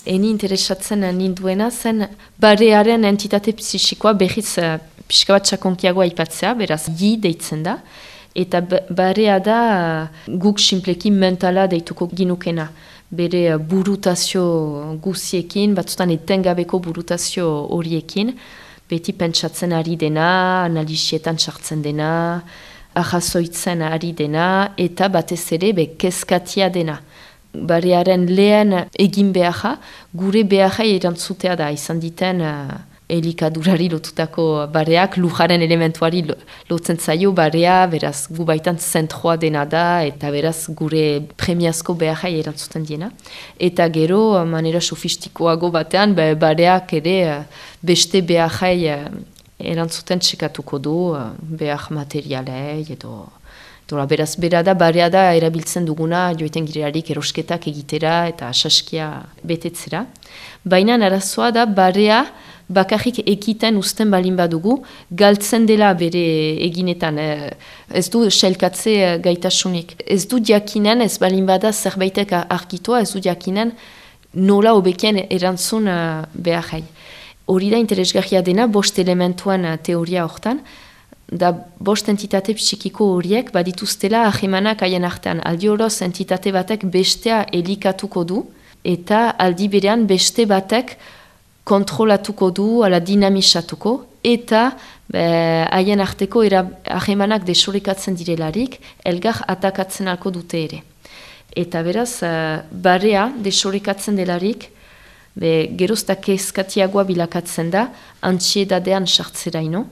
eni interesatzen ninduena zen barearen entitate psixikoa behiz pixka bat sakonkiagoa aipatzea, beraz gi deitzen da, eta barea da guk sinpleki mentala deituko ginukena. Bere burutazio guziekin, batzutan etengabeko burutazio horiekin, beti pentsatzen ari dena, analisietan sartzen dena, ahazoitzen ari dena, eta batez ere kezkatia dena. Barearen lehen egin beharra, gure beharra erantzutea da, izan diten elikadurari lotutako bareak, lujaren elementuari lotzen zaio barea, beraz gu baitan zentroa dena da, eta beraz gure premiazko beharra erantzuten diena. Eta gero, manera sofistikoago batean, bareak ere beste beharra erantzuten txekatuko du, behar materialei edo... Beraz, bera da, barea da erabiltzen duguna joiten girelarik erosketak egitera eta saskia betetzera. Baina arazoa da, barea bakarrik ekiten usten balin badugu, galtzen dela bere eginetan. Ez du sailkatze gaitasunik. Ez du jakinen, ez balin bada zerbaitek argitua, ez du jakinen nola hobekien erantzun beharrai. Hori da interesgarria dena, bost elementuan teoria hortan, da bost entitate psikiko horiek badituztela ahemanak haien artean. Aldi horoz entitate batek bestea elikatuko du, eta aldi berean beste batek kontrolatuko du, ala dinamisatuko, eta haien arteko ahemanak desorekatzen direlarik, elgar atakatzen alko dute ere. Eta beraz, barea desorekatzen delarik, gerozta kezkatiagoa bilakatzen da, antsiedadean sartzeraino,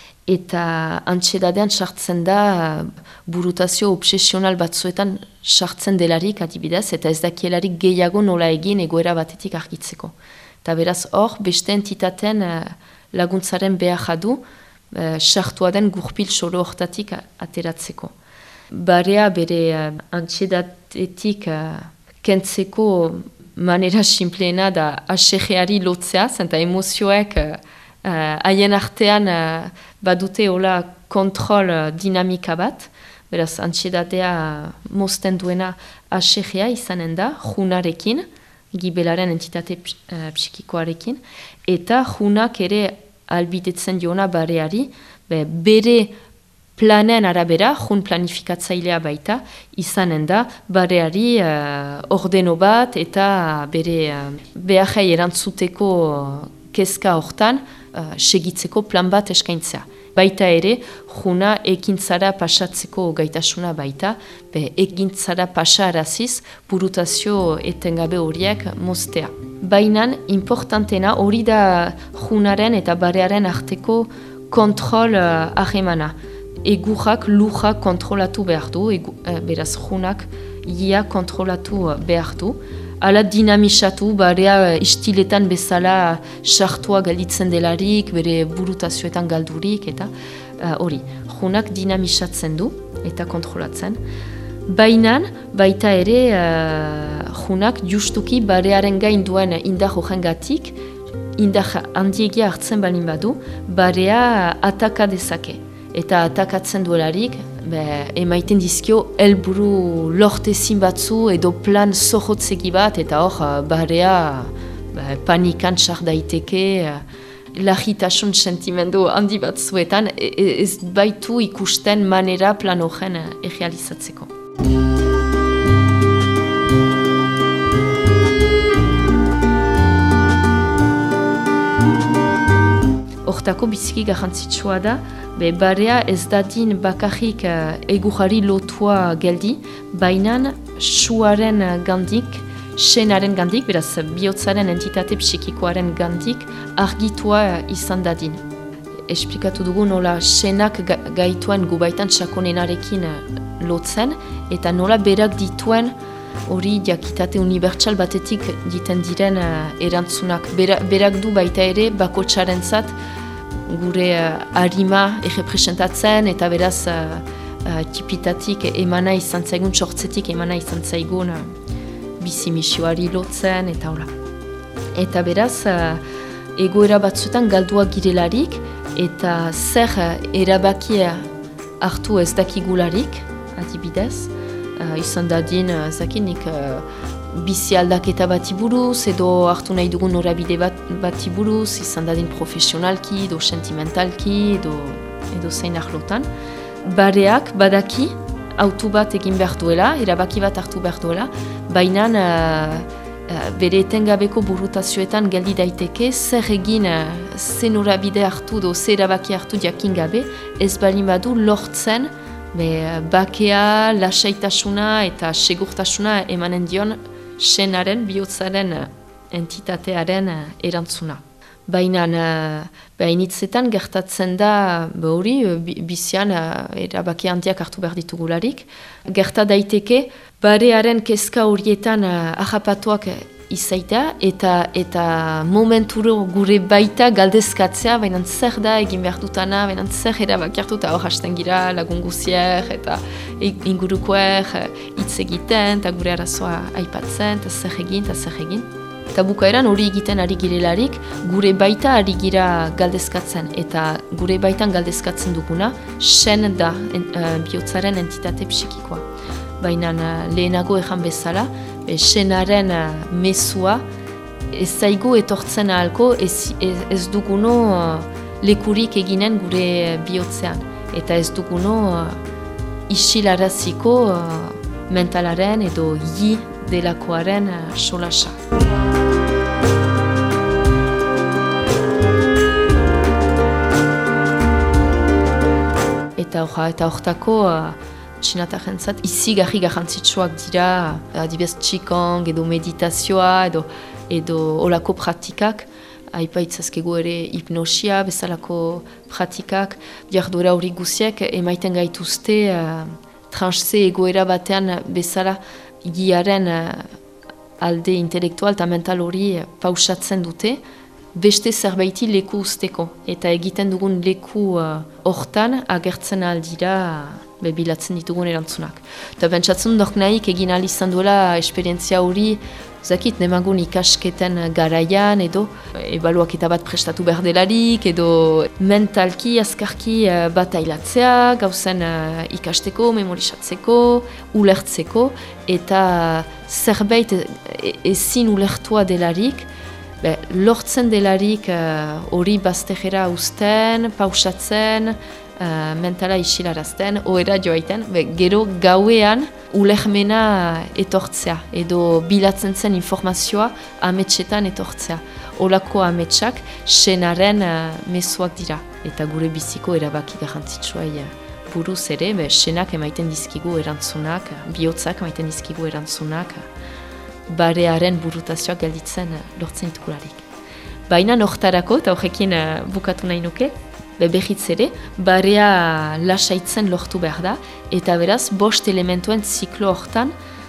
eta antsiedadean sartzen da burutazio obsesional batzuetan sartzen delarik adibidez, eta ez dakielarik gehiago nola egin egoera batetik argitzeko. Eta beraz hor, beste entitaten laguntzaren behar du, sartua den gurpil soro hortatik ateratzeko. Barea bere antsiedadetik kentzeko manera simpleena da asegeari lotzea, zenta emozioek haien artean badute hola kontrol dinamika bat, beraz antsiedadea mozten duena asegea izanen da, junarekin, gibelaren entitate psikikoarekin, eta junak ere albidetzen diona bareari, bere planen arabera, jun planifikatzailea baita, izanen da, bareari ordeno bat eta bere beharrai erantzuteko kezka hortan, segitzeko plan bat eskaintzea. Baita ere, juna ekintzara pasatzeko gaitasuna baita, ekintzara pasaraziz burutazio etengabe horiek moztea. Baina, importantena, hori da junaren eta barearen arteko kontrol ahemana. Egurrak lujak kontrolatu behar du, beraz junak ia kontrolatu behar du. Ala dinamisatu, barea istiletan bezala sartua galditzen delarik, bere burutazioetan galdurik, eta hori. Junak dinamisatzen du eta kontrolatzen. Baina, baita ere, junak justuki barearen gain duen indar horrengatik, indar handiegia hartzen balin badu, barea ataka dezake. Eta atakatzen duelarik, emaiten dizkio helburu lortezin batzu edo plan zohotzegi bat, eta hor barea panikan sar daiteke, lagitasun sentimendu handi batzuetan, ez baitu ikusten manera plan horren errealizatzeko. Hortako biziki garrantzitsua da, barea ez dadin bakarrik egurari lotua geldi, baina suaren gandik, senaren gandik, beraz bihotzaren entitate psikikoaren gandik argitua izan dadin. Esplikatu dugu nola senak gaituen gubaitan sakonenarekin lotzen, eta nola berak dituen hori jakitate unibertsal batetik diten diren erantzunak. Berak du baita ere bakotxarentzat gure harima errepresentatzen, eta beraz tipitatik emana izan zaigun, sortzetik emana izan zaigun bizimisioari lotzen, eta hola. Eta beraz, egoera batzuetan galduak girelarik, eta zer erabakia hartu ez dakigularik, adibidez, izan dadin, zakinik, bizi aldaketa bati buruz, edo hartu nahi dugun norabide bati buruz, izan dadin profesionalki, edo sentimentalki, edo zein ahlotan. Bareak badaki autu bat egin behar duela, erabaki bat hartu behar duela, baina bere etengabeko burutazioetan geldi daiteke, zer egin, ze norabide hartu edo zer erabaki hartu jakin gabe, ez balin badu lortzen bakea, lasaitasuna eta segurtasuna emanen dion senaren, bihotzaren entitatearen erantzuna. Baina hainitzetan gertatzen da hori, bizian erabaki handiak hartu behar ditugularik. Gerta daiteke, barearen kezka horietan ahapatuak izaitea eta momenturo gure baita galdezkatzea, baina zer da egin behar dutana, baina zer erabaki hartu eta hor hasten gira lagun guzier eta ingurukoer hitz egiten eta gure arazoa aipatzen eta zer egin. Eta bukaeran hori egiten ari girelarik, gure baita ari gira galdezkatzen. Eta gure baitan galdezkatzen duguna, sen da bihotzaren entitate psikikoa. Baina lehenago ejan bezala, senaren mezua ez zaigu etortzen ahalko ez duguno lekurik eginen gure bihotzean. Eta ez duguno isilaraziko mentalaren edo ji delakoaren solasa. Eta hortako txinatarentzat izigarri garrantzitsuak dira, adibidez qigong edo meditazioa edo olako praktikak, aipaitzazkegu ere hipnosia bezalako praktikak, jarduera hori guziek emaiten gaituzte transe egoera batean bezala giaren alde intelektual eta mental hori pausatzen dute, beste zerbaiti leku usteko. Eta egiten dugun leku hortan agertzen aldira bilatzen ditugun erantzunak. Eta bentsatzen dok nahik egin izan duela esperientzia hori, zakit, nemagun ikasketen garaian edo ebaluaketa bat prestatu behar delarik edo mentalki, azkarki bat ailatzea, gauzen ikasteko, memorisatzeko, ulertzeko eta zerbait ezin ulertua delarik, lortzen delarik hori baztegera usten, pausatzen, mentala isilarazten, ohera joaiten, gero gauean ulermena etortzea, edo bilatzen zen informazioa ametsetan etortzea. Olako ametsak senaren mezuak dira, eta gure biziko erabaki garrantzitsuai buruz ere, senak emaiten dizkigu erantzunak, bihotzak emaiten dizkigu erantzunak, barearen burutazioak gelditzen lortzen ditugularik. Baina nortarako, eta horrekin bukatu nahi nuke, behitz ere, barea lasaitzen lortu behar da, eta beraz, 5 elementuen ziklo hortan,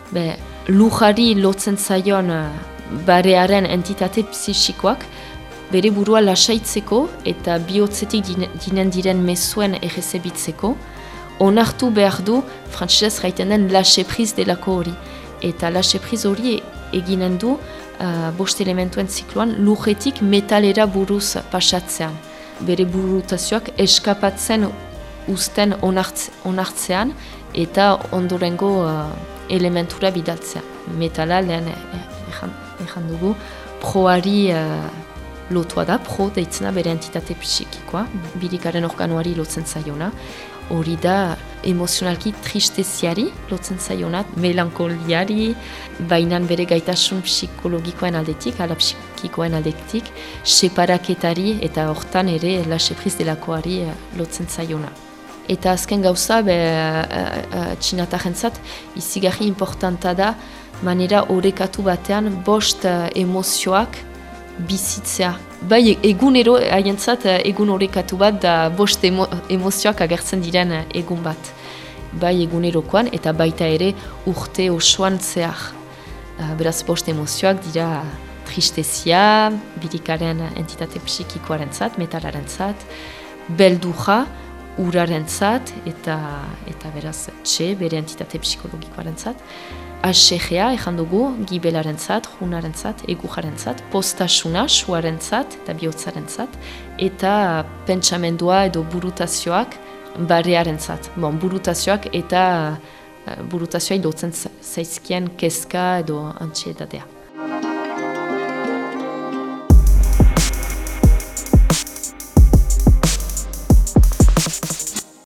lujari lotzen zaion barearen entitate psixikoak, bere burua lasaitzeko eta bihotzetik dinen diren mezuen errezebitzeko, onartu behar du, frantsesez jaiten den lâcher-prise delako hori. Eta lâcher-prise hori eginen du 5 elementuen zikloan lujetik metalera buruz pasatzean. Bere burutazioak eskapatzen uzten onartzean eta ondorengo elementura bidaltzea. Metala lehen ejan dugu, proari lotua da, pro deitzena bere entitate psikikoa, birikaren organoari lotzen zaiona. Hori da emozionalki tristeziari lotzen zaiona, melankoliari, bainan bere gaitasun psikologikoen aldetik, ala psikikoen aldetik, separaketari eta hortan ere lâcher-prise delakoari lotzen zaiona. Eta azken gauza, txinatarentzat, izigarri importanta da, manera orekatu batean 5 emozioak bizitzea. Bai, egunero haientzat egun orekatu bat da 5 emozioak agertzen diren egun bat. Bai egunerokoan eta baita ere urte osoan zehar. Beraz 5 emozioak dira tristezia, birikaren entitate psikikoarentzat, metalarentzat, beldurra, urarentzat eta beraz bere entitate psikologikoarentzat. Asegea, ejan dugu, gibelarentzat, junarentzat, egujarentzat, postasuna, suarentzat eta bihotzarentzat, eta pentsamendua edo burutazioak barearentzat. Burutazioak eta burutazioa ilotzen zaizkien kezka edo antsietatea.